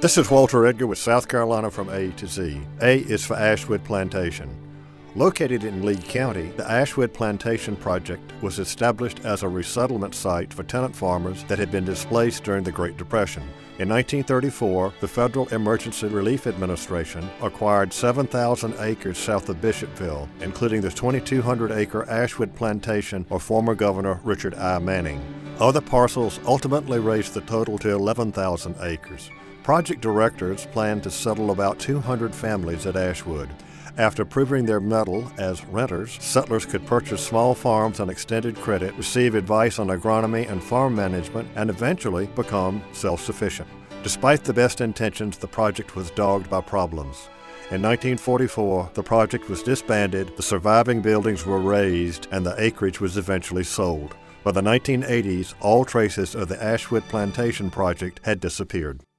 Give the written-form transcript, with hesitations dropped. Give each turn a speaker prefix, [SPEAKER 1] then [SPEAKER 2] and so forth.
[SPEAKER 1] This is Walter Edgar with South Carolina from A to Z. A is for Ashwood Plantation. Located in Lee County, the Ashwood Plantation Project was established as a resettlement site for tenant farmers that had been displaced during the Great Depression. In 1934, the Federal Emergency Relief Administration acquired 7,000 acres south of Bishopville, including the 2,200-acre Ashwood Plantation of former Governor Richard I. Manning. Other parcels ultimately raised the total to 11,000 acres. Project directors planned to settle about 200 families at Ashwood. After proving their mettle as renters, settlers could purchase small farms on extended credit, receive advice on agronomy and farm management, and eventually become self-sufficient. Despite the best intentions, the project was dogged by problems. In 1944, the project was disbanded, the surviving buildings were razed, and the acreage was eventually sold. By the 1980s, all traces of the Ashwood Plantation Project had disappeared.